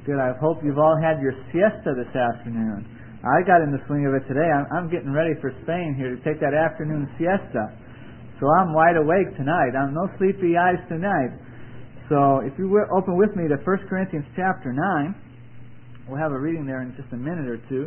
Good. I hope you've all had your siesta this afternoon. I got in the swing of it today. I'm getting ready for Spain here to take that afternoon siesta. So I'm wide awake tonight. I'm no sleepy eyes tonight. So if you will open with me to 1 Corinthians chapter 9, we'll have a reading there in just a minute or two.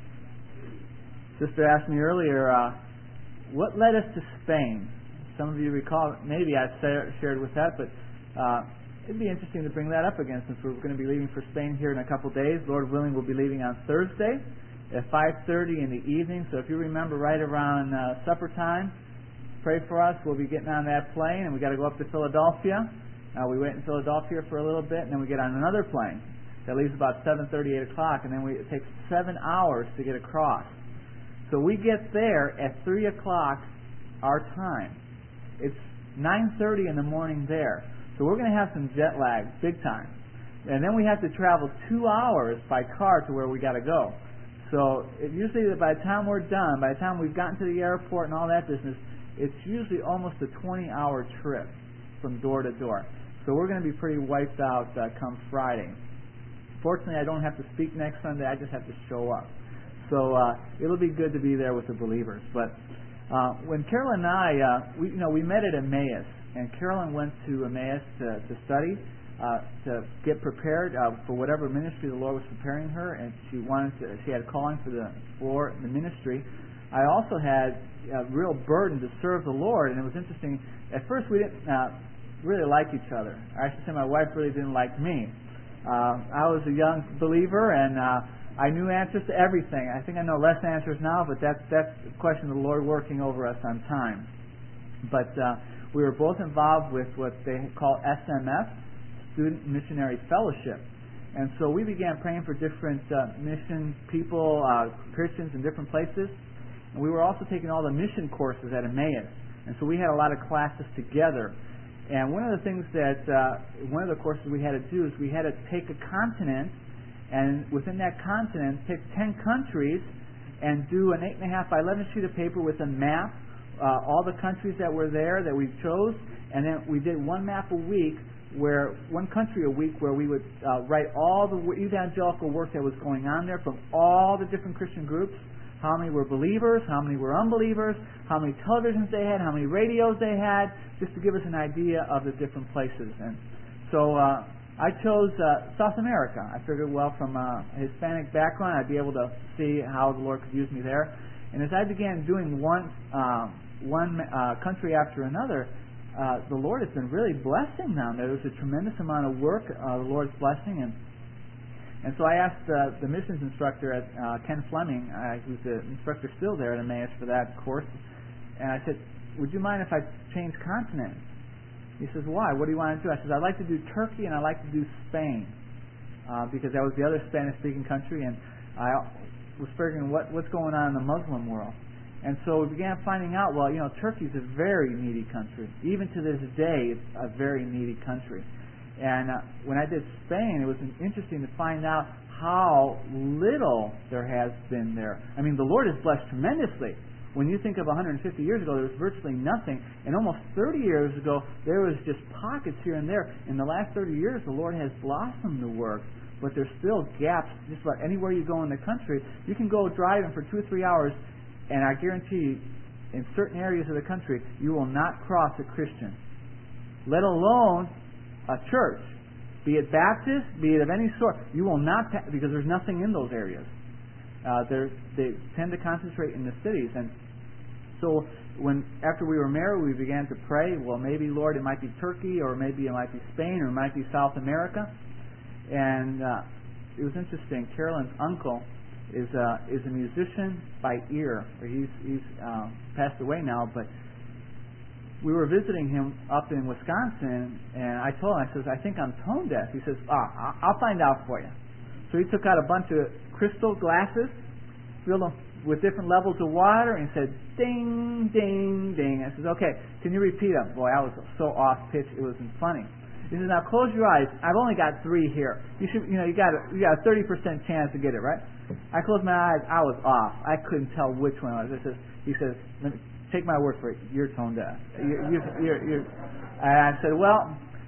Sister asked me earlier, what led us to Spain? Some of you recall, maybe I shared with that, but it'd be interesting to bring that up again since we're going to be leaving for Spain here in a couple days. Lord willing, we'll be leaving on Thursday at 5:30 in the evening. So if you remember right around supper time, pray for us. We'll be getting on that plane, and we got to go up to Philadelphia. We wait in Philadelphia for a little bit, and then we get on another plane that leaves about 7:30, 8 o'clock, and then it takes 7 hours to get across. So we get there at 3 o'clock our time. It's 9:30 in the morning there. So we're going to have some jet lag, big time. And then we have to travel 2 hours by car to where we got to go. So usually by the time we're done, by the time we've gotten to the airport and all that business, it's usually almost a 20-hour trip from door to door. So we're going to be pretty wiped out come Friday. Fortunately, I don't have to speak next Sunday. I just have to show up. So it'll be good to be there with the believers. But when Carolyn and I, we met at Emmaus, and Carolyn went to Emmaus to study, to get prepared for whatever ministry the Lord was preparing her, and she had a calling for the ministry. I also had a real burden to serve the Lord, and it was interesting. At first, we didn't really like each other. I should say my wife really didn't like me. I was a young believer, and I knew answers to everything. I think I know less answers now, but that's a question of the Lord working over us on time. But we were both involved with what they call SMF, Student Missionary Fellowship. And so we began praying for different mission people, Christians in different places. And we were also taking all the mission courses at Emmaus. And so we had a lot of classes together. And one of the things that, one of the courses we had to do is we had to take a continent, and within that continent pick 10 countries and do an 8.5 by 11 sheet of paper with a map, all the countries that were there that we chose, and then we did one map a week, one country a week, where we would write all the evangelical work that was going on there from all the different Christian groups. How many were believers, how many were unbelievers, how many televisions they had, how many radios they had, just to give us an idea of the different places. And so I chose South America. I figured, well, from a Hispanic background, I'd be able to see how the Lord could use me there. And as I began doing one country after another, the Lord has been really blessing them. There was a tremendous amount of work, the Lord's blessing. And so I asked the missions instructor at Ken Fleming, who's the instructor still there at Emmaus for that course, and I said, would you mind if I change continents? He says, why? What do you want to do? I said, I'd like to do Turkey and I'd like to do Spain, because that was the other Spanish-speaking country, and I was figuring what's going on in the Muslim world. And so we began finding out, well, Turkey's a very needy country. Even to this day, it's a very needy country. And when I did Spain, it was interesting to find out how little there has been there. I mean, the Lord has blessed tremendously. When you think of 150 years ago, there was virtually nothing. And almost 30 years ago, there was just pockets here and there. In the last 30 years, the Lord has blossomed the work. But there's still gaps just about anywhere you go in the country. You can go driving for 2 or 3 hours, and I guarantee you, in certain areas of the country, you will not cross a Christian, let alone a church, be it Baptist, be it of any sort. You will not, because there's nothing in those areas. They tend to concentrate in the cities. And so after we were married, we began to pray, well, maybe, Lord, it might be Turkey, or maybe it might be Spain, or it might be South America. And it was interesting. Carolyn's uncle is a musician by ear. He's passed away now, but we were visiting him up in Wisconsin, and I told him, I says, I think I'm tone deaf. He says, I'll find out for you. So he took out a bunch of crystal glasses, filled them with different levels of water, and said, ding, ding, ding. I says, okay, can you repeat them? Boy, I was so off pitch, it wasn't funny. He says, now close your eyes. I've only got 3 here. You got a 30% chance to get it, right? I closed my eyes. I was off. I couldn't tell which one it was. He says, take my word for it. You're tone deaf. And I said, well,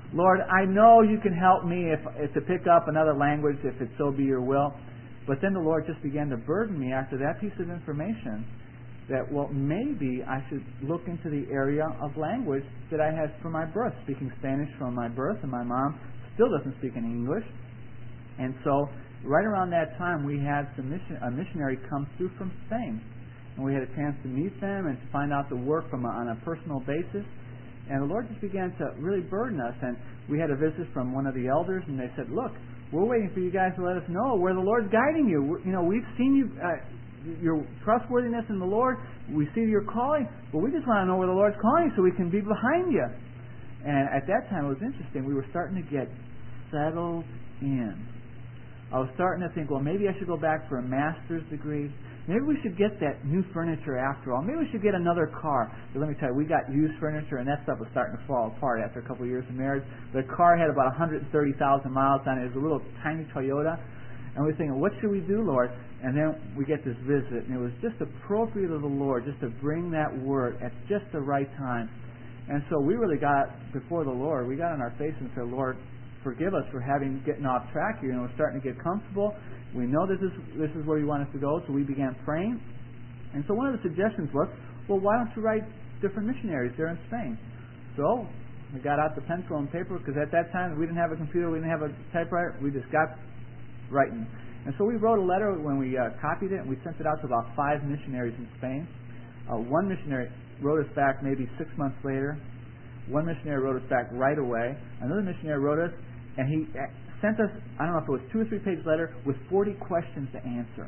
Lord, I know you can help me if to pick up another language if it so be your will. But then the Lord just began to burden me after that piece of information that, well, maybe I should look into the area of language that I had from my birth, speaking Spanish from my birth, and my mom still doesn't speak any English. And so right around that time, we had a missionary come through from Spain. And we had a chance to meet them and to find out the work on a personal basis. And the Lord just began to really burden us. And we had a visit from one of the elders, and they said, look, we're waiting for you guys to let us know where the Lord's guiding you. We've seen you, your trustworthiness in the Lord. We see your calling, but we just want to know where the Lord's calling you so we can be behind you. And at that time, it was interesting. We were starting to get settled in. I was starting to think, well, maybe I should go back for a master's degree. Maybe we should get that new furniture after all. Maybe we should get another car. But let me tell you, we got used furniture, and that stuff was starting to fall apart after a couple of years of marriage. The car had about 130,000 miles on it. It was a little tiny Toyota. And we were thinking, what should we do, Lord? And then we get this visit, and it was just appropriate of the Lord just to bring that word at just the right time. And so we really got before the Lord. We got on our face and said, Lord, forgive us for getting off track here. We're starting to get comfortable. We know this is where you want us to go, so we began praying. And so one of the suggestions was, well, why don't you write different missionaries there in Spain? So we got out the pencil and paper, because at that time we didn't have a computer, we didn't have a typewriter, we just got writing. And so we wrote a letter when we copied it, and we sent it out to about 5 missionaries in Spain. One missionary wrote us back maybe 6 months later. One missionary wrote us back right away. Another missionary wrote us, and he sent us, I don't know if it was 2 or 3 page letter with 40 questions to answer.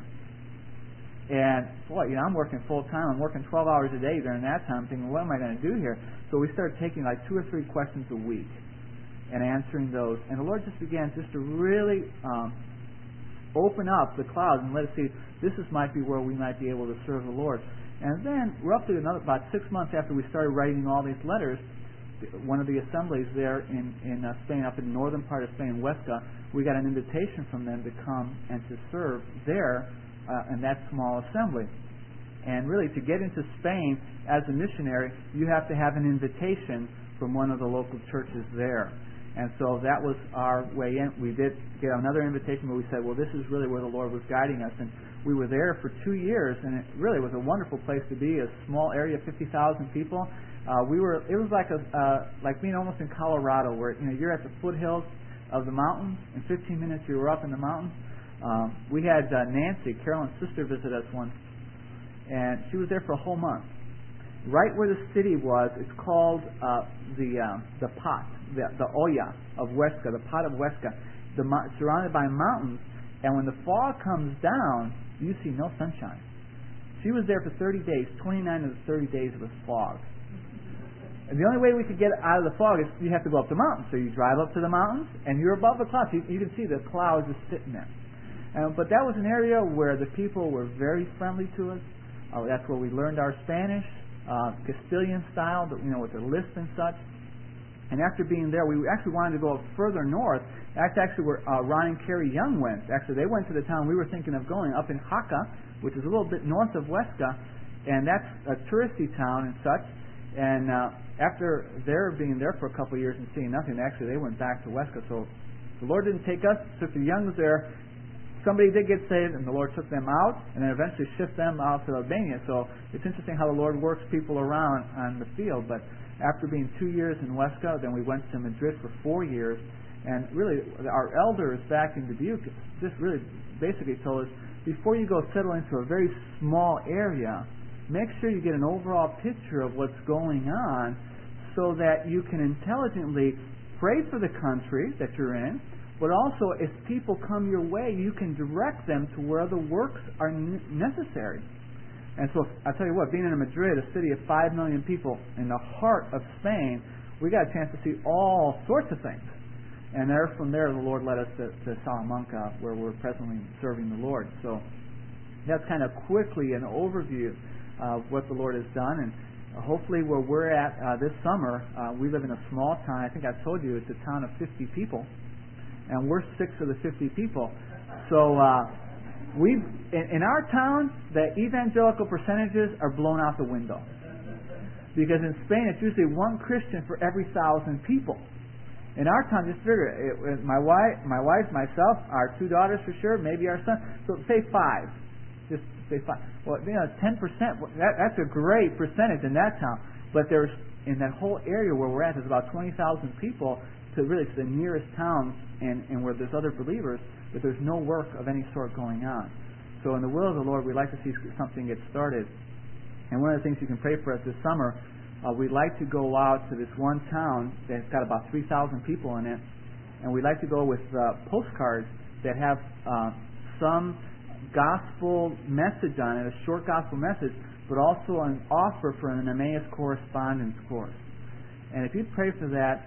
And boy, I'm working full time. I'm working 12 hours a day during that time. I'm thinking, what am I going to do here? So we started taking like 2 or 3 questions a week and answering those. And the Lord just began just to really open up the clouds and let us see might be where we might be able to serve the Lord. And then roughly about 6 months after we started writing all these letters, one of the assemblies there in Spain, up in the northern part of Spain, Huesca, we got an invitation from them to come and to serve there in that small assembly. And really, to get into Spain as a missionary, you have to have an invitation from one of the local churches there. And so that was our way in. We did get another invitation where we said, well, this is really where the Lord was guiding us. And we were there for 2 years, and it really was a wonderful place to be, a small area, 50,000 people. It was like being almost in Colorado, where you're at the foothills of the mountains. In 15 minutes, you were up in the mountains. We had Nancy, Carolyn's sister, visit us once, and she was there for a whole month. Right where the city was, it's called the Pot, the Olla of Huesca, the Pot of Huesca, surrounded by mountains. And when the fog comes down, you see no sunshine. She was there for 30 days. 29 of the 30 days was fog. And the only way we could get out of the fog is you have to go up the mountain. So you drive up to the mountains, and you're above the clouds. You can see the clouds just sitting there. But that was an area where the people were very friendly to us. That's where we learned our Spanish, Castilian style, with the lisp and such. And after being there, we actually wanted to go further north. That's actually where Ron and Carrie Young went. Actually, they went to the town we were thinking of going, up in Jaca, which is a little bit north of Huesca. And that's a touristy town and such. And after their being there for a couple of years and seeing nothing, actually they went back to Huesca. So the Lord didn't take us, took the Youngs there. Somebody did get saved, and the Lord took them out, and then eventually shipped them out to Albania. So it's interesting how the Lord works people around on the field. But after being 2 years in Huesca, then we went to Madrid for 4 years. And really, our elders back in Dubuque just really basically told us, before you go settle into a very small area, make sure you get an overall picture of what's going on so that you can intelligently pray for the country that you're in, but also if people come your way, you can direct them to where the works are necessary. And so I'll tell you what, being in Madrid, a city of 5 million people in the heart of Spain, we got a chance to see all sorts of things. And from there, the Lord led us to Salamanca, where we're presently serving the Lord. So that's kind of quickly an overview of what the Lord has done. And hopefully where we're at this summer, we live in a small town. I think I told you it's a town of 50 people. And we're 6 of the 50 people. So in our town, the evangelical percentages are blown out the window. Because in Spain, it's usually 1 Christian for every 1,000 people. In our town, just figure it, my wife, myself, our 2 daughters for sure, maybe our son. So say 5. Just say 5. Well, 10%. That's a great percentage in that town. But there's in that whole area where we're at, there's about 20,000 people to the nearest towns and where there's other believers, but there's no work of any sort going on. So in the will of the Lord, we'd like to see something get started. And one of the things you can pray for us this summer, we'd like to go out to this one town that's got about 3,000 people in it, and we'd like to go with postcards that have some gospel message on it, a short gospel message, but also an offer for an Emmaus correspondence course. And if you pray for that,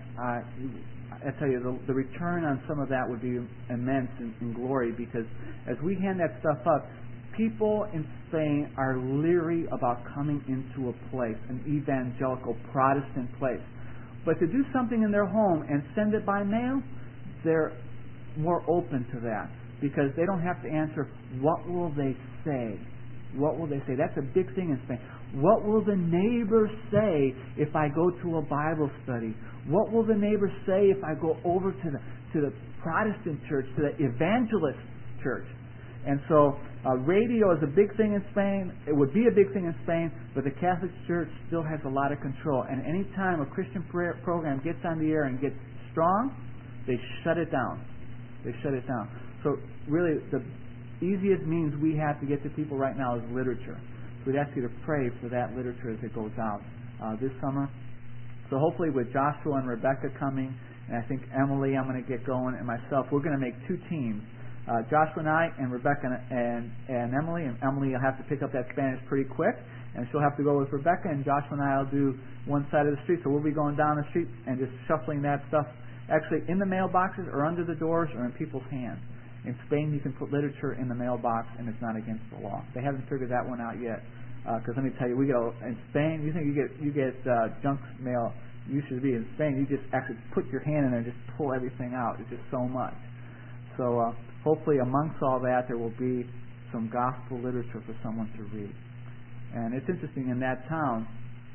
I tell you, the return on some of that would be immense in glory, because as we hand that stuff up, people in Spain are leery about coming into a place, an evangelical Protestant place. But to do something in their home and send it by mail, they're more open to that, because they don't have to answer, what will they say? What will they say? That's a big thing in Spain. What will the neighbors say if I go to a Bible study? What will the neighbors say if I go over to the Protestant church, to the evangelist church? And so radio is a big thing in Spain. It would be a big thing in Spain, but the Catholic Church still has a lot of control. And any time a Christian prayer program gets on the air and gets strong, they shut it down. They shut it down. So really, the easiest means we have to get to people right now is literature. So we'd ask you to pray for that literature as it goes out this summer. So hopefully with Joshua and Rebecca coming, and I think Emily, I'm going to get going, and myself, we're going to make 2 teams. Joshua and I, and Rebecca and Emily. And Emily will have to pick up that Spanish pretty quick, and she'll have to go with Rebecca, and Joshua and I will do one side of the street. So we'll be going down the street and just shuffling that stuff, actually in the mailboxes or under the doors or in people's hands. In Spain, you can put literature in the mailbox, and it's not against the law. They haven't figured that one out yet. Because let me tell you, we go in Spain. You think you get junk mail? You should be in Spain. You just actually put your hand in there and just pull everything out. It's just so much. So hopefully, amongst all that, there will be some gospel literature for someone to read. And it's interesting, in that town,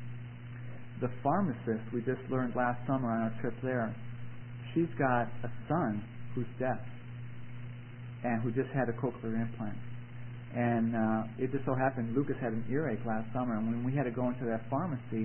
the pharmacist we just learned last summer on our trip there, she's got a son who's deaf and who just had a cochlear implant. And it just so happened Lucas had an earache last summer, and when we had to go into that pharmacy,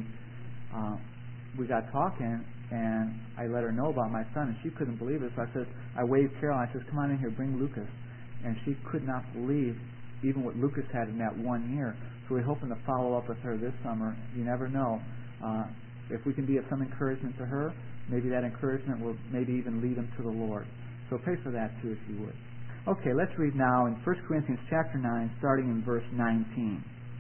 we got talking, and I let her know about my son, and she couldn't believe it. So I waved Carol, I said, come on in here, bring Lucas. And she could not believe even what Lucas had in that 1 year. So we're hoping to follow up with her this summer. You never know. If we can be of some encouragement to her, maybe that encouragement will maybe even lead them to the Lord. So pray for that too, if you would. Okay, let's read now in 1 Corinthians chapter 9, starting in verse 19.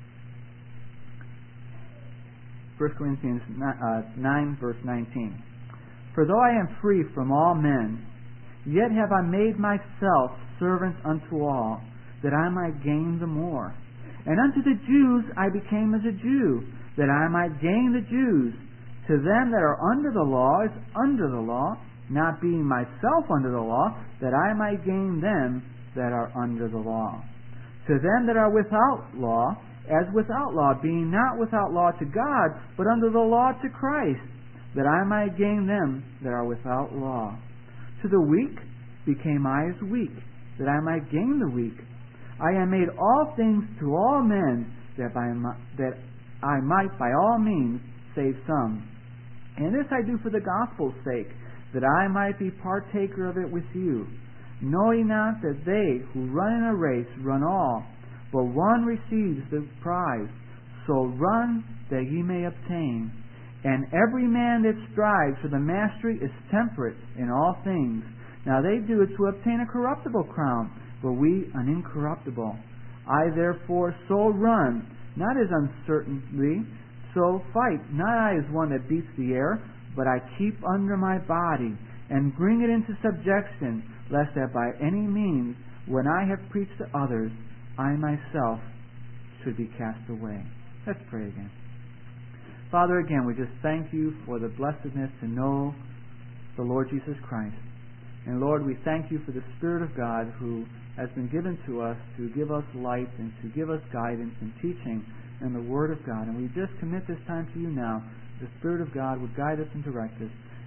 1 Corinthians 9, verse 19. For though I am free from all men, yet have I made myself servant unto all, that I might gain the more. And unto the Jews I became as a Jew, that I might gain the Jews. To them that are under the law is under the law, not being myself under the law, that I might gain them that are under the law. To them that are without law, as without law, being not without law to God, but under the law to Christ, that I might gain them that are without law. To the weak became I as weak, that I might gain the weak. I am made all things to all men, that I might by all means save some. And this I do for the gospel's sake, that I might be partaker of it with you. Know ye not that they who run in a race run all, but one receives the prize? So run that ye may obtain. And every man that strives for the mastery is temperate in all things. Now they do it to obtain a corruptible crown, but we an incorruptible. I therefore so run, not as uncertainly, so fight, not I as one that beats the air, but I keep under my body, and bring it into subjection, lest that by any means, when I have preached to others, I myself should be cast away. Let's pray again. Father, again, we just thank you for the blessedness to know the Lord Jesus Christ. And Lord, we thank you for the Spirit of God who has been given to us to give us light and to give us guidance and teaching in the Word of God. And we just commit this time to you now. The Spirit of God would guide us and direct us.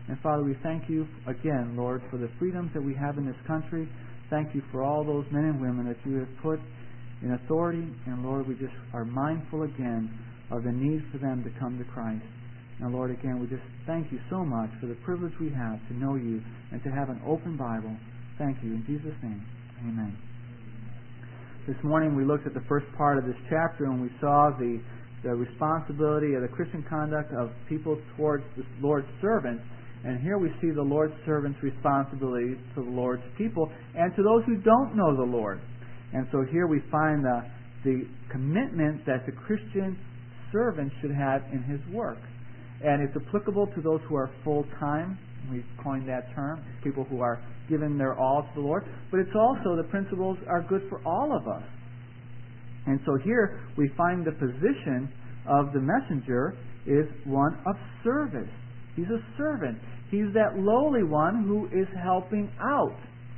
And Father, we thank you again, Lord, for the freedoms that we have in this country. Thank you for all those men and women that you have put in authority. And Lord, we just are mindful again of the need for them to come to Christ. Now, Lord, again, we just thank you so much for the privilege we have to know you and to have an open Bible. Thank you. In Jesus' name, amen. This morning we looked at the first part of this chapter and we saw the responsibility of the Christian conduct of people towards the Lord's servants. And here we see the Lord's servants' responsibilities to the Lord's people and to those who don't know the Lord. And so here we find the commitment that the Christian servant should have in his work. And it's applicable to those who are full-time. We've coined that term, people who are giving their all to the Lord. But it's also, the principles are good for all of us. And so here we find the position of the messenger is one of service. He's a servant. He's that lowly one who is helping out.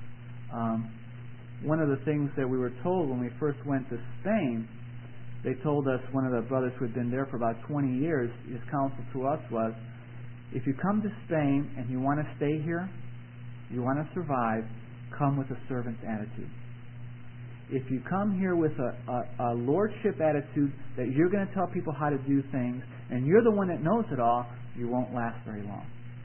One of the things that we were told when we first went to Spain, they told us, one of the brothers who had been there for about 20 years, his counsel to us was, if you come to Spain and you want to stay here, you want to survive, come with a servant's attitude. If you come here with a lordship attitude that you're going to tell people how to do things and you're the one that knows it all, you won't last very long.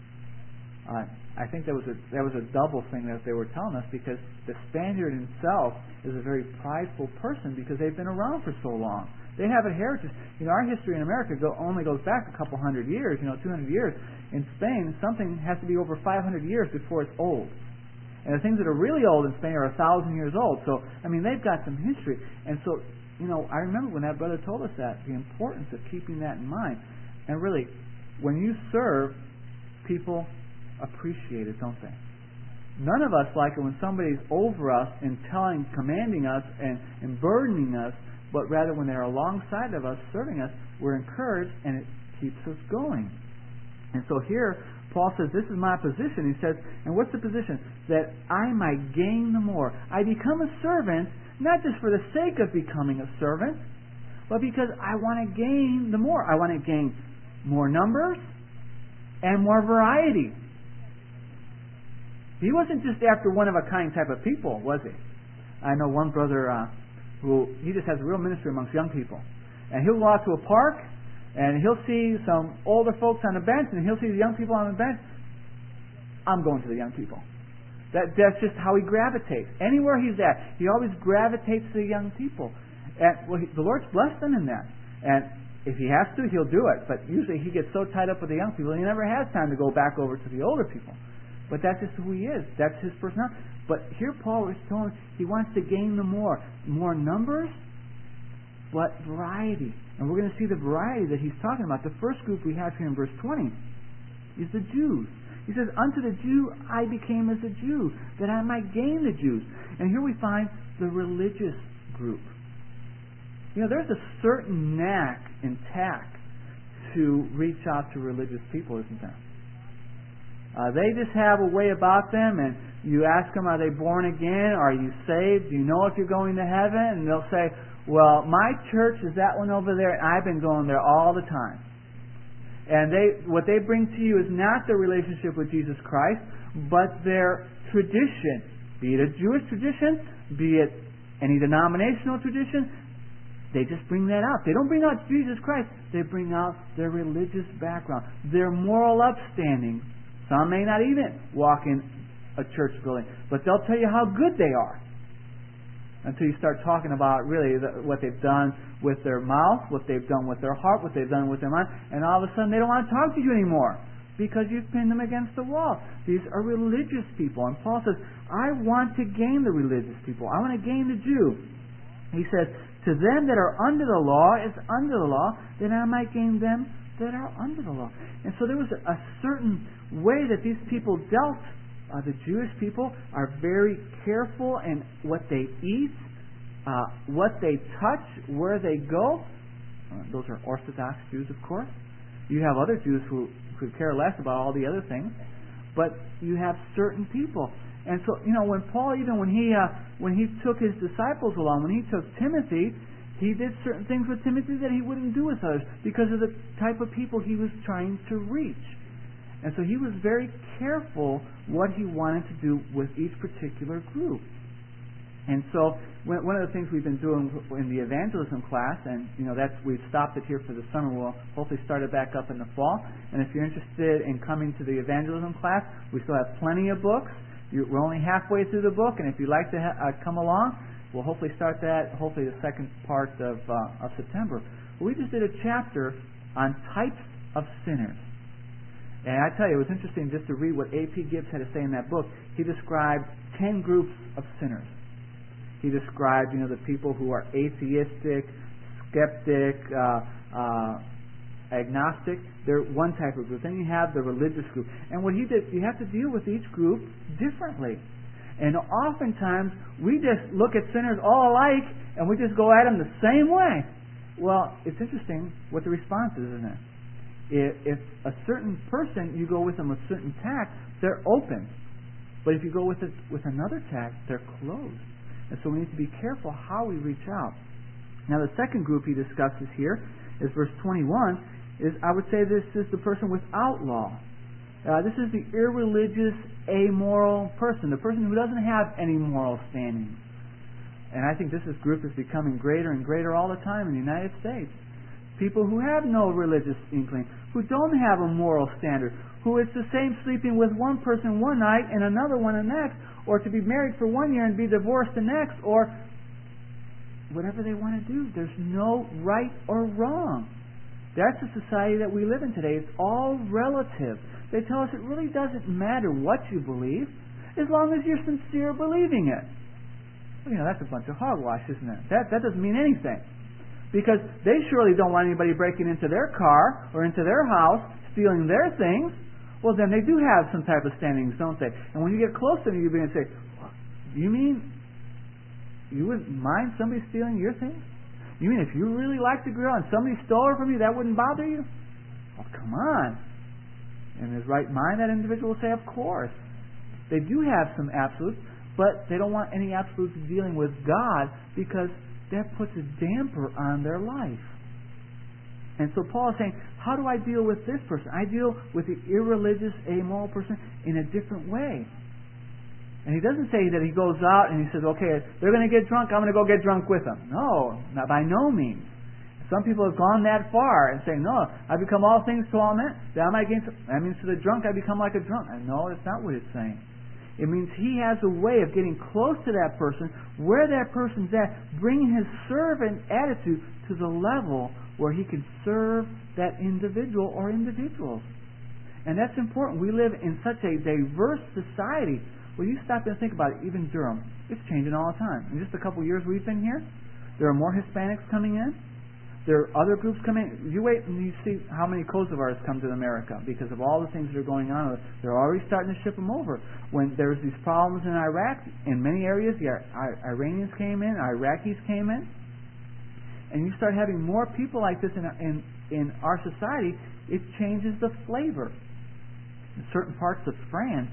I think that was a double thing that they were telling us, because the Spaniard himself is a very prideful person because they've been around for so long. They have a heritage. Our history in America only goes back a couple hundred years, 200 years. In Spain, something has to be over 500 years before it's old. And the things that are really old in Spain are 1,000 years old. So, they've got some history. And so, I remember when that brother told us that, the importance of keeping that in mind. And really, when you serve, people appreciate it, don't they? None of us like it when somebody's over us and commanding us and burdening us, but rather when they're alongside of us, serving us, we're encouraged and it keeps us going. And so here, Paul says, this is my position. He says, and what's the position? That I might gain the more. I become a servant, not just for the sake of becoming a servant, but because I want to gain the more. I want to gain more numbers and more variety. He wasn't just after one-of-a-kind type of people, was he? I know one brother who, he just has a real ministry amongst young people. And he'll go out to a park, and he'll see some older folks on the bench, and he'll see the young people on the bench. I'm going to the young people. That's just how he gravitates. Anywhere he's at, he always gravitates to the young people. And the Lord's blessed him in that. And if he has to, he'll do it. But usually he gets so tied up with the young people, he never has time to go back over to the older people. But that's just who he is. That's his personality. But here Paul is telling us he wants to gain the more numbers, but variety. And we're going to see the variety that he's talking about. The first group we have here in verse 20 is the Jews. He says, unto the Jew I became as a Jew, that I might gain the Jews. And here we find the religious group. There's a certain knack and tact to reach out to religious people, isn't there? They just have a way about them, and you ask them, are they born again? Are you saved? Do you know if you're going to heaven? And they'll say, well, my church is that one over there, and I've been going there all the time. And what they bring to you is not their relationship with Jesus Christ, but their tradition. Be it a Jewish tradition, be it any denominational tradition, they just bring that out. They don't bring out Jesus Christ. They bring out their religious background, their moral upstanding. Some may not even walk in a church building, but they'll tell you how good they are until you start talking about really what they've done with their mouth, what they've done with their heart, what they've done with their mind, and all of a sudden they don't want to talk to you anymore because you've pinned them against the wall. These are religious people, and Paul says, I want to gain the religious people. I want to gain the Jew. He says, to them that are under the law is under the law, that I might gain them that are under the law. And so there was a certain way that these people dealt. The Jewish people are very careful in what they eat, what they touch, where they go. Those are Orthodox Jews, of course. You have other Jews who could care less about all the other things, but you have certain people. And so, when Paul, even when he took his disciples along, when he took Timothy, he did certain things with Timothy that he wouldn't do with others because of the type of people he was trying to reach. And so he was very careful what he wanted to do with each particular group. And so one of the things we've been doing in the evangelism class, and we've stopped it here for the summer. We'll hopefully start it back up in the fall. And if you're interested in coming to the evangelism class, we still have plenty of books. We're only halfway through the book, and if you'd like to come along, we'll hopefully start that hopefully the second part of September. We just did a chapter on types of sinners. And I tell you, it was interesting just to read what A.P. Gibbs had to say in that book. He described 10 groups of sinners. He described, the people who are atheistic, skeptic, agnostic. They're one type of group. Then you have the religious group. And what he did, you have to deal with each group differently. And oftentimes, we just look at sinners all alike, and we just go at them the same way. Well, it's interesting what the response is, isn't it? If a certain person, you go with them with a certain tact, they're open. But if you go with another tact, they're closed. And so we need to be careful how we reach out. Now the second group he discusses here is verse 21. I would say this is the person without law. This is the irreligious, amoral person, the person who doesn't have any moral standing. And I think this group is becoming greater and greater all the time in the United States. People who have no religious inkling, who don't have a moral standard, who it's the same sleeping with one person one night and another one the next, or to be married for 1 year and be divorced the next, or whatever they want to do. There's no right or wrong. That's the society that we live in today. It's all relative. They tell us it really doesn't matter what you believe as long as you're sincere believing it. Well, that's a bunch of hogwash, isn't it? That doesn't mean anything. Because they surely don't want anybody breaking into their car or into their house, stealing their things. Well, then they do have some type of standings, don't they? And when you get close to them, you're going to say, you mean you wouldn't mind somebody stealing your things? You mean if you really like the girl and somebody stole her from you, that wouldn't bother you? Oh, come on. In his right mind, that individual will say, of course. They do have some absolutes, but they don't want any absolutes dealing with God because that puts a damper on their life. And so Paul is saying, how do I deal with this person? I deal with the irreligious, amoral person in a different way. And he doesn't say that he goes out and he says, okay, they're going to get drunk, I'm going to go get drunk with them. No, not by no means. Some people have gone that far and say, no, I become all things to all men. That means to the drunk I become like a drunk. And no, that's not what it's saying. It means he has a way of getting close to that person, where that person's at, bringing his servant attitude to the level where he can serve that individual or individuals. And that's important. We live in such a diverse society. Well, you stop and think about it. Even Durham, it's changing all the time. In just a couple of years we've been here, there are more Hispanics coming in. There are other groups coming in. You wait and you see how many Kosovars come to America because of all the things that are going on. They're already starting to ship them over. When there's these problems in Iraq, in many areas, the Iranians came in, Iraqis came in. And you start having more people like this in our society, it changes the flavor. In certain parts of France,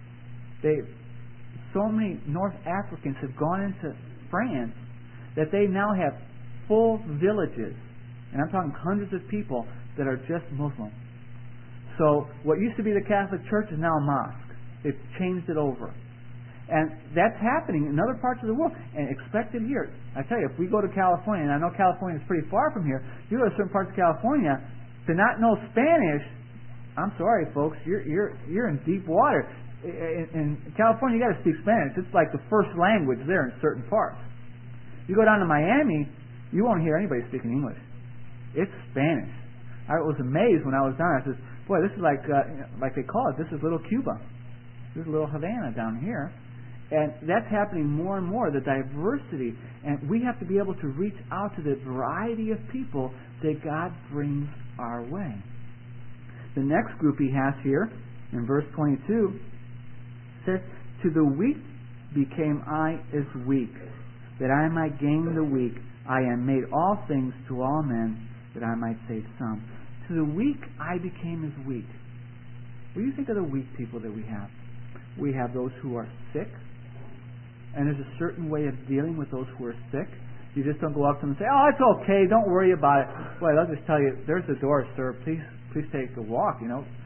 so many North Africans have gone into France that they now have full villages, and I'm talking hundreds of people that are just Muslim. So what used to be the Catholic Church is now a mosque. They've changed it over. And that's happening in other parts of the world, and expect it here. I tell you, if we go to California, and I know California is pretty far from here, you go to certain parts of California, to not know Spanish, I'm sorry folks, you're in deep water. In California, you got to speak Spanish. It's like the first language there in certain parts. You go down to Miami, you won't hear anybody speaking English. It's Spanish. I was amazed when I was down there. I said, boy, this is like they call it, this is little Cuba. This is little Havana down here. And that's happening more and more, the diversity. And we have to be able to reach out to the variety of people that God brings our way. The next group he has here, in verse 22, says, to the weak became I as weak, that I might gain the weak. I am made all things to all men, that I might save some. To the weak I became as weak. What do you think of the weak people that we have? We have those who are sick, and there's a certain way of dealing with those who are sick. You just don't go up to them and say, oh, it's okay, don't worry about it. Well, I'll just tell you, there's the door, sir. Please take a walk,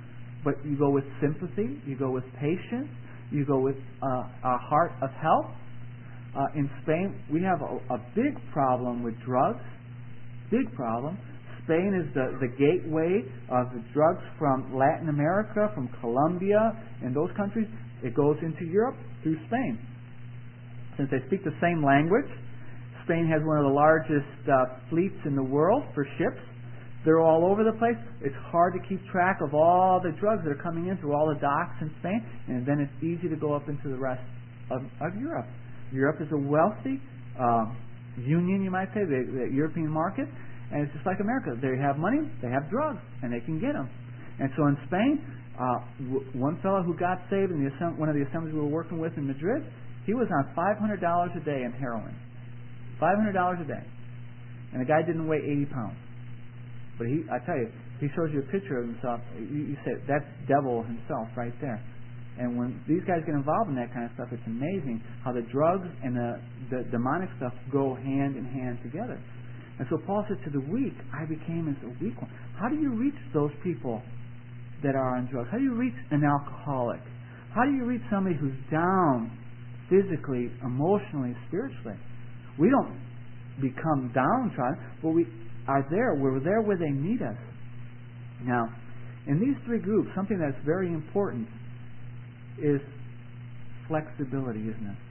but you go with sympathy, you go with patience, you go with a heart of help. In Spain, we have a big problem with drugs. Big problem. Spain is the gateway of the drugs from Latin America, from Colombia, and those countries. It goes into Europe through Spain. Since they speak the same language, Spain has one of the largest fleets in the world for ships. They're all over the place. It's hard to keep track of all the drugs that are coming in through all the docks in Spain, and then it's easy to go up into the rest of Europe. Europe is a wealthy union, you might say, the European market, and it's just like America. They have money, they have drugs, and they can get them. And so in Spain, one fellow who got saved in one of the assemblies we were working with in Madrid, he was on $500 a day in heroin. $500 a day. And the guy didn't weigh 80 pounds. But I tell you, he shows you a picture of himself. You say, that's devil himself right there. And when these guys get involved in that kind of stuff, it's amazing how the drugs and the demonic stuff go hand in hand together. And so Paul said, to the weak, I became as a weak one. How do you reach those people that are on drugs? How do you reach an alcoholic? How do you reach somebody who's down physically, emotionally, spiritually? We don't become downtrodden, but we are there. We're there where they need us. Now, in these three groups, something that's very important is flexibility, isn't it?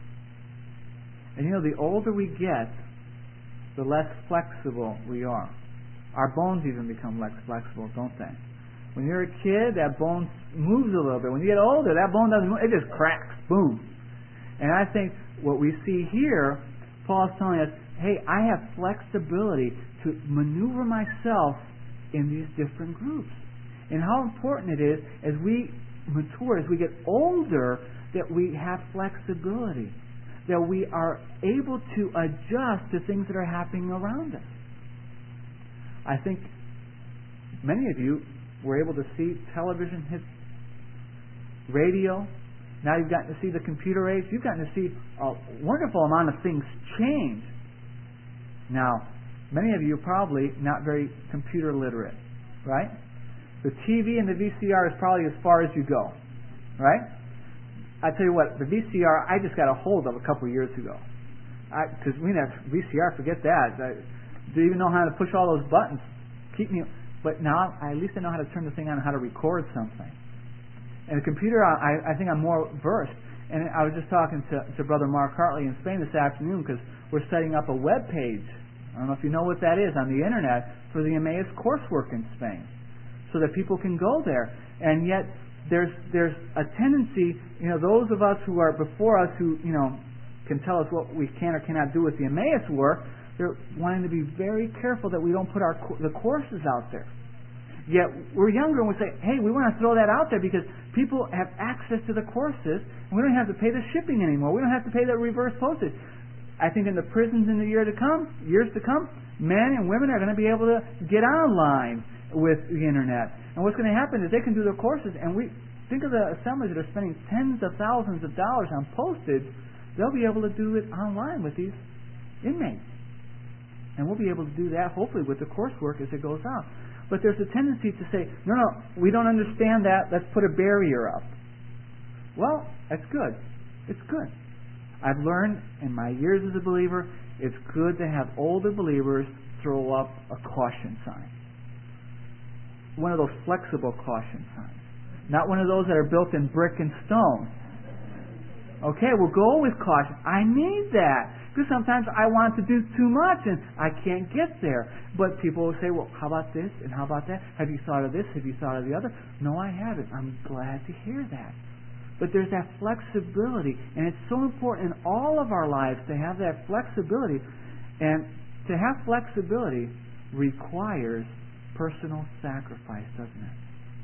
And the older we get, the less flexible we are. Our bones even become less flexible, don't they? When you're a kid, that bone moves a little bit. When you get older, that bone doesn't move. It just cracks. Boom. And I think what we see here, Paul's telling us, hey, I have flexibility to maneuver myself in these different groups. And how important it is as we mature, as we get older, that we have flexibility, that we are able to adjust to things that are happening around us. I think many of you were able to see television hit radio. Now you've gotten to see the computer age. You've gotten to see a wonderful amount of things change. Now, many of you are probably not very computer literate, right? The TV and the VCR is probably as far as you go, right? I tell you what, the VCR I just got a hold of a couple of years ago. Because we didn't have VCR, forget that. I didn't even know how to push all those buttons. But now at least I know how to turn the thing on and how to record something. And the computer, I think I'm more versed. And I was just talking to Brother Mark Hartley in Spain this afternoon because we're setting up a web page. I don't know if you know what that is on the internet for the Emmaus coursework in Spain, so that people can go there. And yet there's a tendency, those of us who are before us who can tell us what we can or cannot do with the Emmaus work, they're wanting to be very careful that we don't put the courses out there. Yet we're younger and we say, hey, we want to throw that out there because people have access to the courses and we don't have to pay the shipping anymore. We don't have to pay the reverse postage. I think in the prisons in the years to come, men and women are going to be able to get online with the internet. And what's going to happen is they can do their courses, and we think of the assemblies that are spending tens of thousands of dollars on postage. They'll be able to do it online with these inmates. And we'll be able to do that, hopefully, with the coursework as it goes out. But there's a tendency to say, no, we don't understand that. Let's put a barrier up. Well, that's good. It's good. I've learned in my years as a believer, it's good to have older believers throw up a caution sign. One of those flexible caution signs. Not one of those that are built in brick and stone. Okay, we'll go with caution. I need that. Because sometimes I want to do too much and I can't get there. But people will say, well, how about this and how about that? Have you thought of this? Have you thought of the other? No, I haven't. I'm glad to hear that. But there's that flexibility. And it's so important in all of our lives to have that flexibility. And to have flexibility requires personal sacrifice, doesn't it?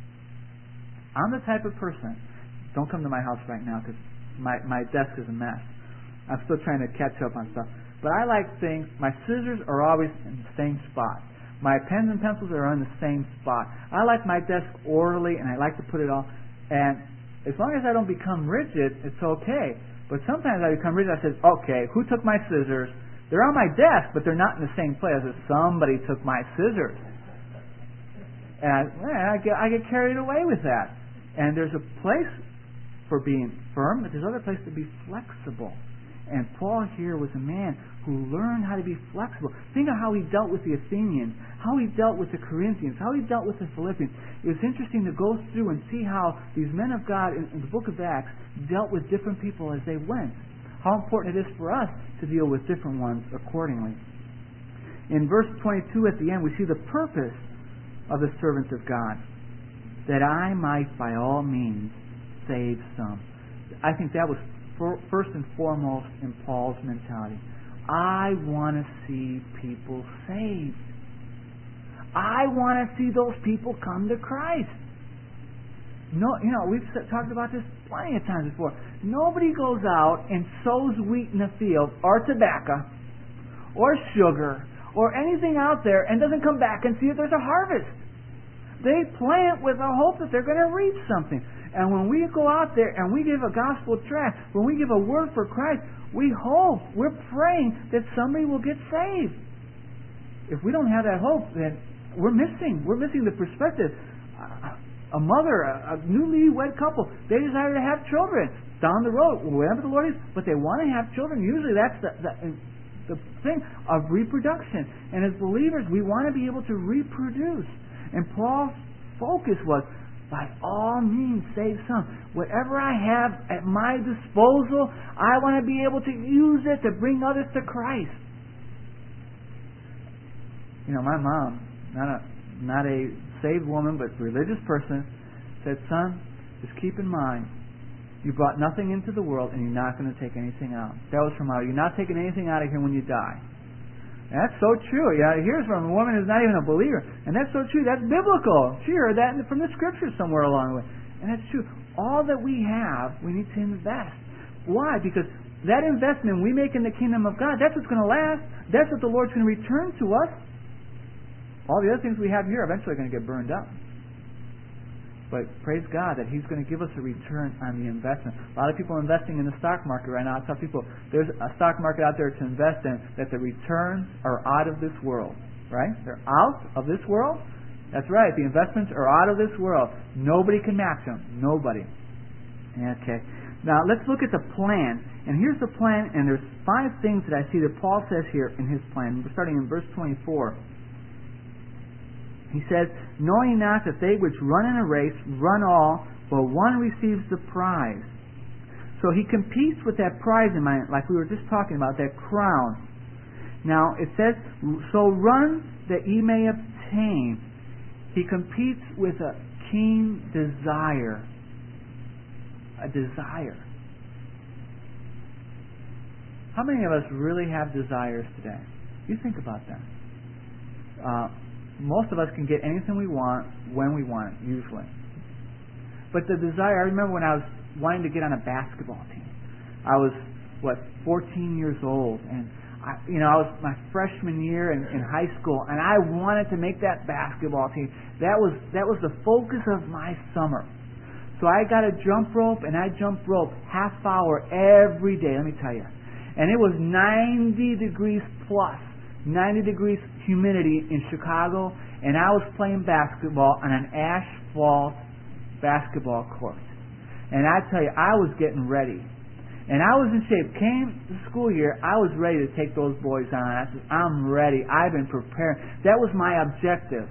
I'm the type of person, don't come to my house right now because my desk is a mess. I'm still trying to catch up on stuff. But I like things, my scissors are always in the same spot. My pens and pencils are in the same spot. I like my desk orderly and I like to put it all. And as long as I don't become rigid, it's okay. But sometimes I become rigid. I say, okay, who took my scissors? They're on my desk, but they're not in the same place. I said, somebody took my scissors. And I get carried away with that. And there's a place for being firm, but there's other place to be flexible. And Paul here was a man who learned how to be flexible. Think of how he dealt with the Athenians, how he dealt with the Corinthians, how he dealt with the Philippians. It was interesting to go through and see how these men of God in the book of Acts dealt with different people as they went. How important it is for us to deal with different ones accordingly. In verse 22 at the end, we see the purpose of the servants of God, that I might by all means save some. I think that was first and foremost in Paul's mentality. I want to see people saved. I want to see those people come to Christ. No, we've talked about this plenty of times before. Nobody goes out and sows wheat in the field, or tobacco, or sugar, or anything out there, and doesn't come back and see if there's a harvest. They plant with a hope that they're going to reap something. And when we go out there and we give a gospel tract, when we give a word for Christ, we hope, we're praying that somebody will get saved. If we don't have that hope, then we're missing the perspective. A mother, a newly wed couple, they desire to have children down the road, wherever the Lord is, but they want to have children. Usually that's the thing of reproduction. And as believers, we want to be able to reproduce. And Paul's focus was, by all means, save some. Whatever I have at my disposal, I want to be able to use it to bring others to Christ. My mom, not a saved woman, but religious person, said, son, just keep in mind, you brought nothing into the world and you're not going to take anything out. That was from her. You're not taking anything out of here when you die. And that's so true. Here's from a woman who's not even a believer. And that's so true. That's biblical. She heard that from the scriptures somewhere along the way. And that's true. All that we have, we need to invest. Why? Because that investment we make in the kingdom of God, that's what's going to last. That's what the Lord's going to return to us. All the other things we have here eventually are going to get burned up. But praise God that He's going to give us a return on the investment. A lot of people are investing in the stock market right now. I tell people there's a stock market out there to invest in that the returns are out of this world. Right? They're out of this world. That's right. The investments are out of this world. Nobody can match them. Nobody. Okay. Now let's look at the plan. And here's the plan. And there's 5 things that I see that Paul says here in his plan. We're starting in verse 24. He says, knowing not that they which run in a race run all, but one receives the prize. So he competes with that prize in mind, like we were just talking about, that crown. Now it says, so run that ye may obtain. He competes with a keen desire. A desire. How many of us really have desires today? You think about that. Most of us can get anything we want when we want it, usually. But the desire, I remember when I was wanting to get on a basketball team. I was, 14 years old, and I was my freshman year in high school, and I wanted to make that basketball team. That was the focus of my summer. So I got a jump rope, and I jumped rope half hour every day, let me tell you. And it was 90 degrees plus. 90 degrees humidity in Chicago, and I was playing basketball on an asphalt basketball court. And I tell you, I was getting ready. And I was in shape. Came the school year, I was ready to take those boys on. I said, I'm ready. I've been preparing. That was my objective.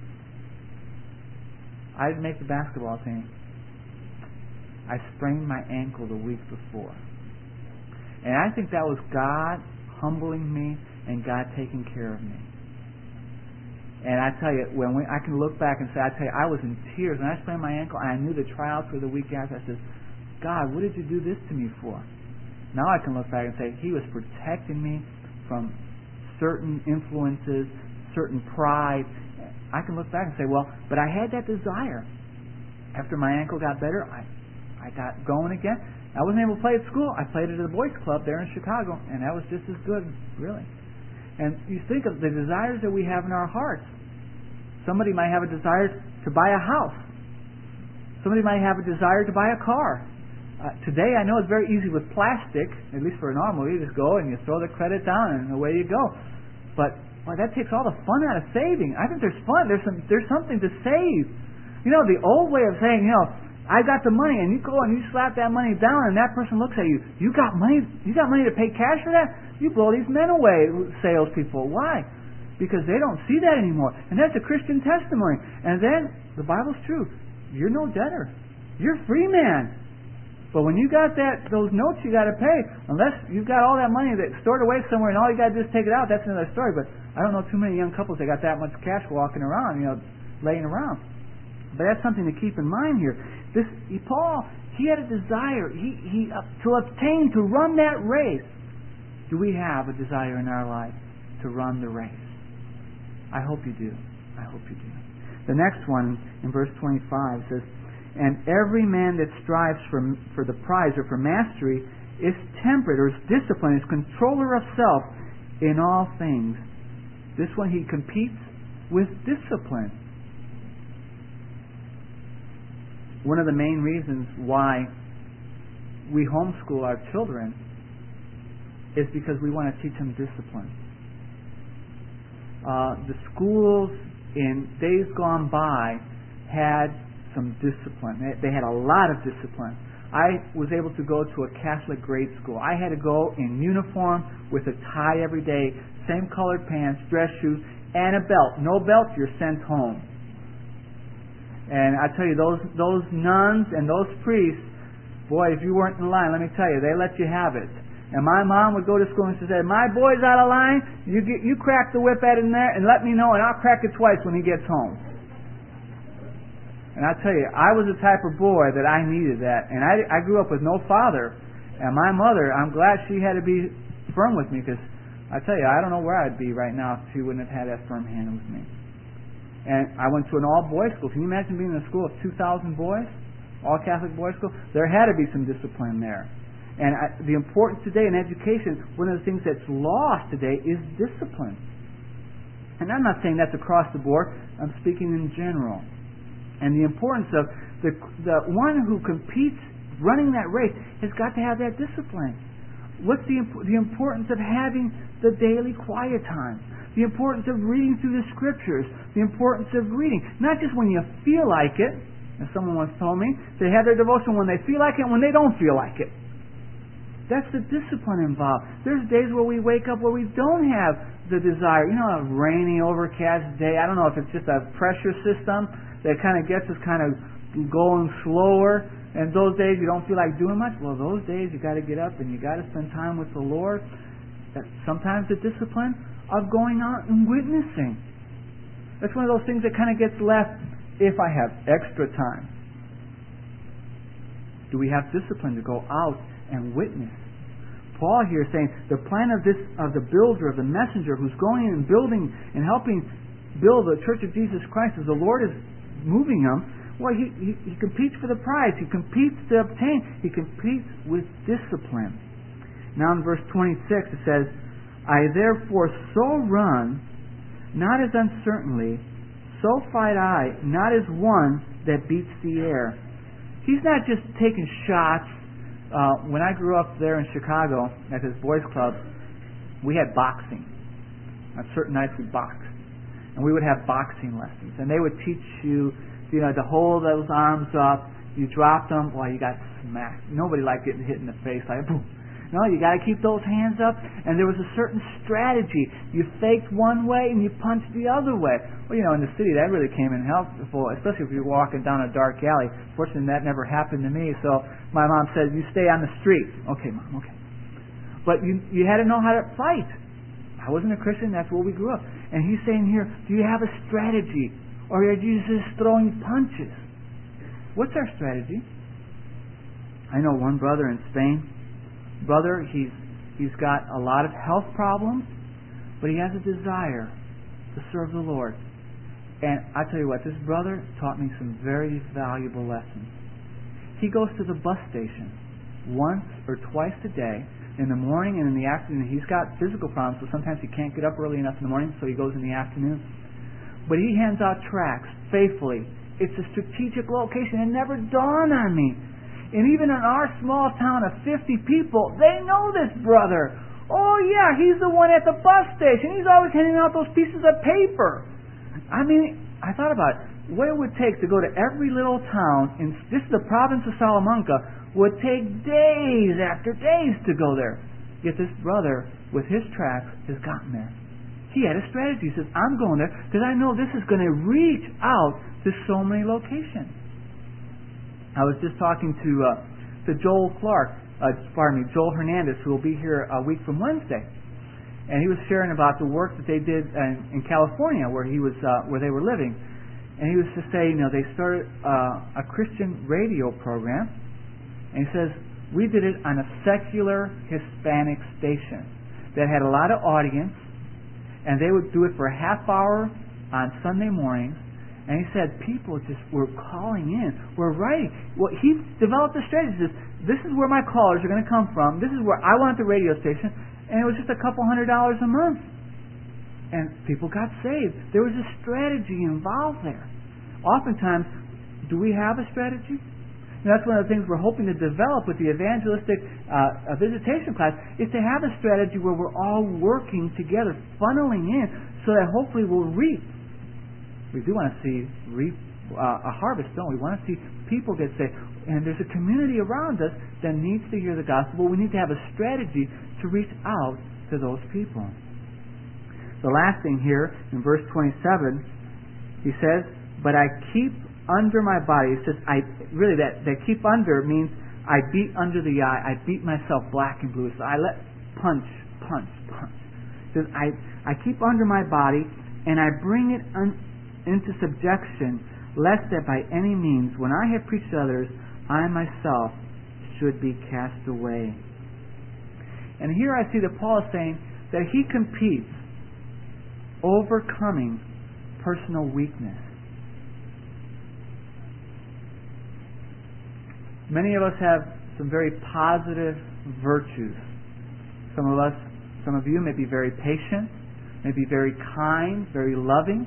I didn't make the basketball team. I sprained my ankle the week before. And I think that was God humbling me and God taking care of me. And I tell you, I can look back and say, I was in tears when I sprained my ankle, and I knew the tryouts were the week after. I said, God, what did you do this to me for? Now I can look back and say, He was protecting me from certain influences, certain pride. I can look back and say, but I had that desire. After my ankle got better, I got going again. I wasn't able to play at school. I played at the boys' club there in Chicago, and that was just as good, really. And you think of the desires that we have in our hearts. Somebody might have a desire to buy a house. Somebody might have a desire to buy a car. Today, I know it's very easy with plastic, at least for an automobile. You just go and you throw the credit down and away you go. But Boy, that takes all the fun out of saving. I think there's fun. There's something to save. You know, the old way of saying, I got the money, and you go and you slap that money down, and that person looks at you. You got money? You got money to pay cash for that? You blow these men away, salespeople. Why? Because they don't see that anymore. And that's a Christian testimony. And then, the Bible's true. You're no debtor. You're a free man. But when you got those notes you got to pay, unless you've got all that money that's stored away somewhere and all you got to do is take it out, that's another story. But I don't know too many young couples that got that much cash walking around, laying around. But that's something to keep in mind here. Paul, he had a desire to obtain, to run that race. Do we have a desire in our life to run the race? I hope you do. I hope you do. The next one, in verse 25, says, and every man that strives for the prize or for mastery is temperate or is disciplined, is controller of self in all things. This one, he competes with discipline. One of the main reasons why we homeschool our children is because we want to teach them discipline. The schools in days gone by had some discipline. They had a lot of discipline. I was able to go to a Catholic grade school. I had to go in uniform with a tie every day, same colored pants, dress shoes, and a belt. No belt, you're sent home. And I tell you, those nuns and those priests, boy, if you weren't in line, let me tell you, they let you have it. And my mom would go to school and she said, my boy's out of line, you crack the whip at him there and let me know, and I'll crack it twice when he gets home. And I tell you, I was the type of boy that I needed that. And I grew up with no father. And my mother, I'm glad she had to be firm with me, because I tell you, I don't know where I'd be right now if she wouldn't have had that firm hand with me. And I went to an all-boys school. Can you imagine being in a school of 2,000 boys? All-Catholic boys school? There had to be some discipline there. And the importance today in education, one of the things that's lost today is discipline. And I'm not saying that's across the board. I'm speaking in general. And the importance of the one who competes running that race has got to have that discipline. What's the importance of having the daily quiet time? The importance of reading through the Scriptures. The importance of reading. Not just when you feel like it, as someone once told me. They have their devotion when they feel like it and when they don't feel like it. That's the discipline involved. There's days where we wake up where we don't have the desire. A rainy, overcast day. I don't know if it's just a pressure system that kind of gets us kind of going slower, and those days you don't feel like doing much. Well, those days you got to get up and you got to spend time with the Lord. Sometimes the discipline of going out and witnessing. That's one of those things that kind of gets left if I have extra time. Do we have discipline to go out and witness? Paul here is saying the plan of the builder, of the messenger who's going in and building and helping build the Church of Jesus Christ, as the Lord is moving him, well, he competes for the prize. He competes to obtain. He competes with discipline. Now in verse 26 it says, I therefore so run, not as uncertainly, so fight I, not as one that beats the air. He's not just taking shots. When I grew up there in Chicago at this boys club, we had boxing. On certain nights we boxed. And we would have boxing lessons. And they would teach you, to hold those arms up. You dropped them, well, you got smacked. Nobody liked getting hit in the face like boom. No, you got to keep those hands up. And there was a certain strategy. You faked one way and you punched the other way. Well, in the city that really came in helpful, especially if you're walking down a dark alley. Fortunately, that never happened to me. So my mom said, you stay on the street. Okay, Mom, okay. But you had to know how to fight. I wasn't a Christian, that's where we grew up. And he's saying here, do you have a strategy? Or are you just throwing punches? What's our strategy? I know one brother in Spain. Brother, he's got a lot of health problems, but he has a desire to serve the Lord. And I tell you what, this brother taught me some very valuable lessons. He goes to the bus station once or twice a day, in the morning and in the afternoon. He's got physical problems, so sometimes he can't get up early enough in the morning, so he goes in the afternoon. But he hands out tracts faithfully. It's a strategic location. It never dawned on me. And even in our small town of 50 people, they know this brother Oh yeah, he's the one at the bus station. He's always handing out those pieces of paper. I mean, I thought about it. What it would take to go to every little town, in this is the province of Salamanca, would take days after days to go there. Yet this brother, with his tracts, has gotten there. He had a strategy. He says, I'm going there because I know this is going to reach out to so many locations. I was just talking to Joel Joel Hernandez, who will be here a week from Wednesday, and he was sharing about the work that they did in California, where they were living, and he was to say, they started a Christian radio program, and he says we did it on a secular Hispanic station that had a lot of audience, and they would do it for a half hour on Sunday mornings. And he said people just were calling in, were writing. Well, he developed a strategy. He says, this is where my callers are going to come from. This is where I want the radio station. And it was just a couple $100 a month. And people got saved. There was a strategy involved there. Oftentimes, do we have a strategy? And that's one of the things we're hoping to develop with the evangelistic visitation class, is to have a strategy where we're all working together, funneling in, so that hopefully we'll reap. We do want to see a harvest, don't we? We want to see people get saved. And there's a community around us that needs to hear the gospel. We need to have a strategy to reach out to those people. The last thing here, in verse 27, he says, but I keep under my body. It says, that keep under means I beat under the eye. I beat myself black and blue. So I let punch. It says, I keep under my body, and I bring it into subjection, lest that by any means, when I have preached to others, I myself should be cast away. And here I see that Paul is saying that he competes overcoming personal weakness. Many of us have some very positive virtues. Some of you may be very patient, may be very kind, very loving.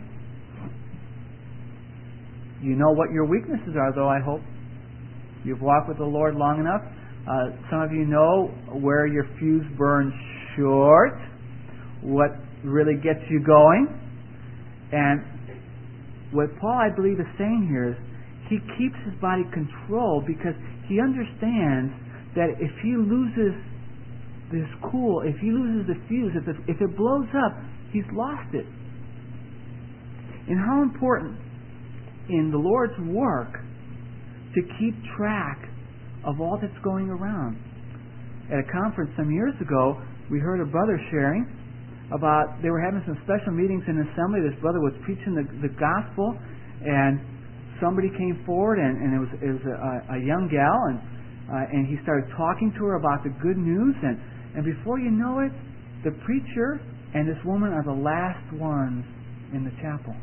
You know what your weaknesses are, though, I hope. You've walked with the Lord long enough. Some of you know where your fuse burns short, what really gets you going. And what Paul, I believe, is saying here is he keeps his body controlled because he understands that if he loses this cool, if he loses the fuse, if it blows up, he's lost it. And how important in the Lord's work to keep track of all that's going around. At a conference some years ago, we heard a brother sharing about they were having some special meetings in assembly. This brother was preaching the gospel, and somebody came forward, and it was a young gal, and he started talking to her about the good news, and before you know it, the preacher and this woman are the last ones in the chapel.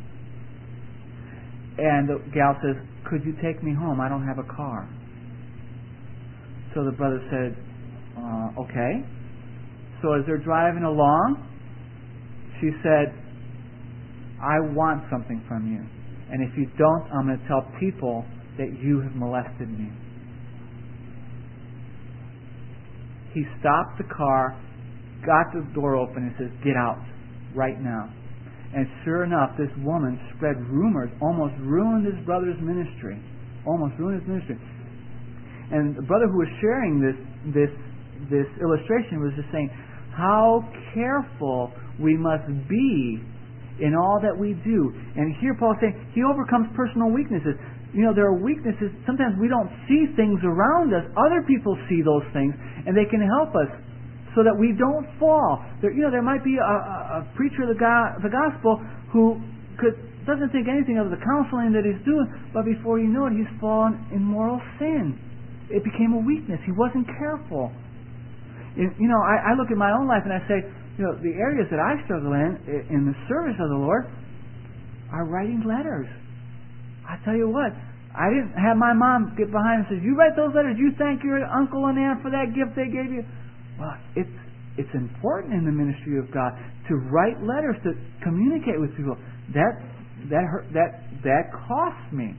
And the gal says, could you take me home? I don't have a car. So the brother said, okay. So as they're driving along, she said, I want something from you. And if you don't, I'm going to tell people that you have molested me. He stopped the car, got the door open, and says, get out right now. And sure enough, this woman spread rumors, almost ruined his brother's ministry. And the brother who was sharing this illustration was just saying how careful we must be in all that we do. And here Paul's saying he overcomes personal weaknesses. There are weaknesses. Sometimes we don't see things around us. Other people see those things, and they can help us so that we don't fall. There might be a preacher of the gospel who doesn't think anything of the counseling that he's doing, but before you know it, he's fallen in moral sin. It became a weakness. He wasn't careful. I look at my own life and I say, the areas that I struggle in the service of the Lord, are writing letters. I tell you what, I didn't have my mom get behind and say, you write those letters, you thank your uncle and aunt for that gift they gave you. Well, it's important in the ministry of God to write letters, to communicate with people. That costs me.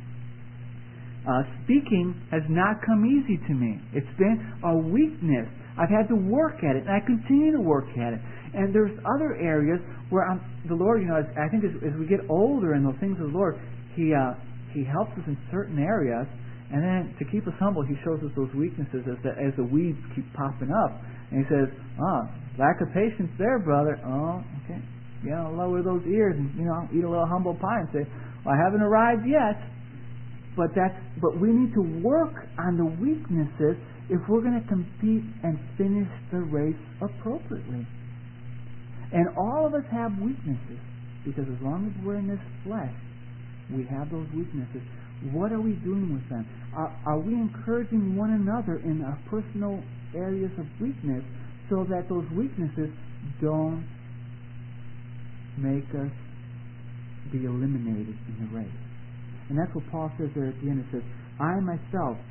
Speaking has not come easy to me. It's been a weakness. I've had to work at it, and I continue to work at it. And there's other areas where the Lord, I think as we get older in those things of the Lord, He helps us in certain areas, and then to keep us humble, He shows us those weaknesses as the weeds keep popping up. And He says, lack of patience there, brother. Oh, okay. Lower those ears and, eat a little humble pie and say, well, I haven't arrived yet. But we need to work on the weaknesses if we're going to compete and finish the race appropriately. And all of us have weaknesses, because as long as we're in this flesh, we have those weaknesses. What are we doing with them? Are we encouraging one another in our personal areas of weakness so that those weaknesses don't make us be eliminated in the race? And that's what Paul says there at the end. It says, I myself